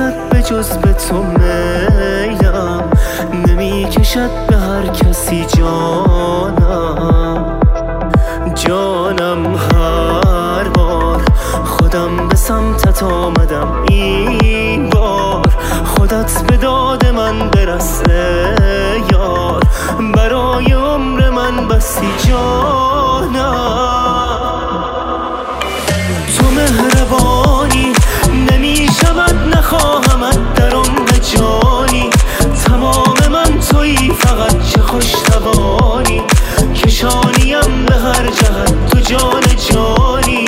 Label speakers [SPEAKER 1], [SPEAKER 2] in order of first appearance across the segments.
[SPEAKER 1] میرسد به جز به تو میلم، نمیکشد به هر کسی جانم هر بار خودم به سمتت آمدم، این بار خودت به داد من برسه یار، برای عمر من بسی جانم. تو مهربانی نمیشود نخواهمت در عمر جانی، تمام من تویی فقط چه خوش توانی، کشانیم به هر جهت تو جان جانی.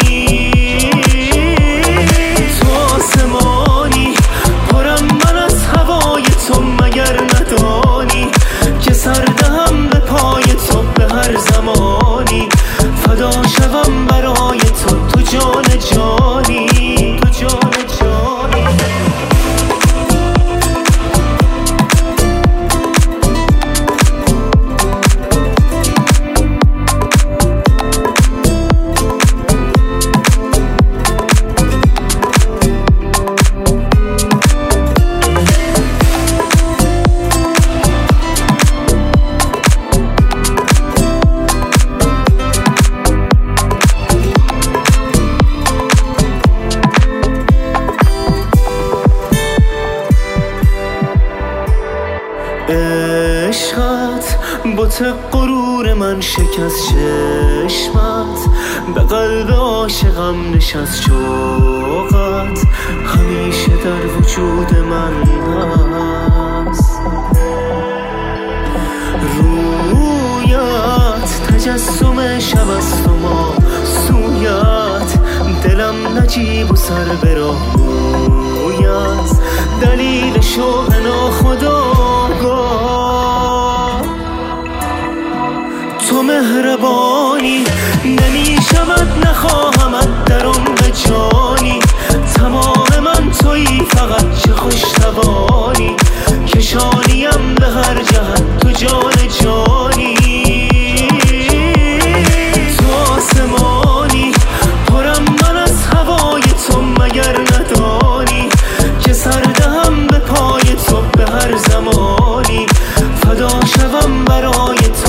[SPEAKER 1] تو آسمانی پرم من از هوای تو مگر ندانی، که سر دهم به پای تو به هر زمانی، فدا شوم برای تو تو جان جانی، تو جان جانی. عشقت بت غرور من شکست، چشمت به قلب عاشقم نشست، شوقت همیشه در وجود من هست، رویت تجسم شب است و ما سویت، دلم نجیب و سر به راهویت، دلیل شوق ناخودآگاه. تو مهربانی نمیشود نخواهمت در عمر جانی، تمام من تویی فقط چه خوش توانی، کشانیم به هر جهت تو جان جانی. تو آسمانی پرم من از هوای تو مگر ندانی، که سر دهم به پای تو به هر زمانی، فدا شوم برای تو